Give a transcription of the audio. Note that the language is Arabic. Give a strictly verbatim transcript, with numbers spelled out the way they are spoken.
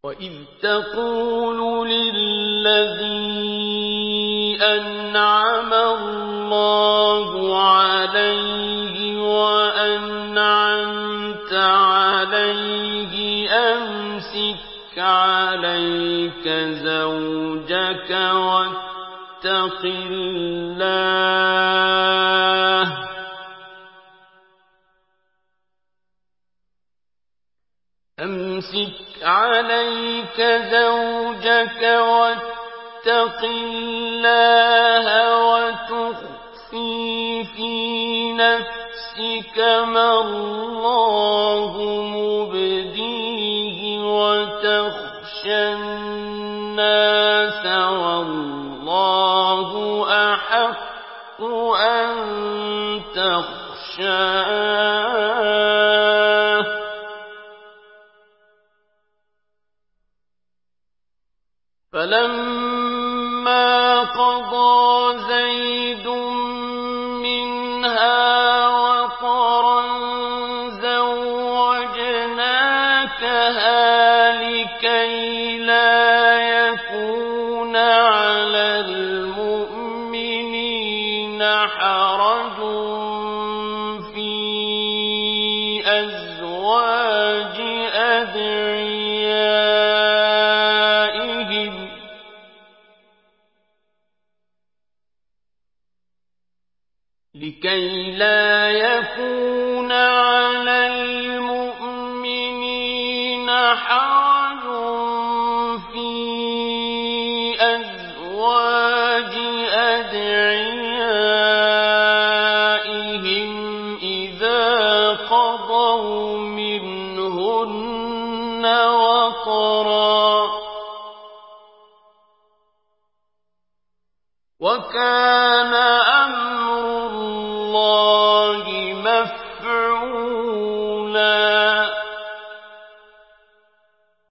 وَإِذْ تَقُولُ لِلَّذِي أَنْعَمَ اللَّهُ عَلَيْهِ وَأَنْعَمْتَ عَلَيْهِ أَمْسِكْ عَلَيْكَ زَوْجَكَ وَاتَّقِ اللَّهَ أمسك عليك زوجك واتق الله وتخفي في نفسك ما الله مبديه وتخشى الناس والله أحق أن تخشاه فَلَمَّا قَضَىٰ زَيْدٌ مِّنْهَا وَطَرًا زَوَّجْنَاكَهَا لِكَيْ لَا يَكُونَ عَلَى الْمُؤْمِنِينَ حَرَجٌ فِي أَزْوَاجِ أَدْعِيَائِهِمْ لكي لا يكون على المؤمنين حرج في أزواج أدعيائهم إذا قضوا منهن وطرا وكان أمر الله مفعولا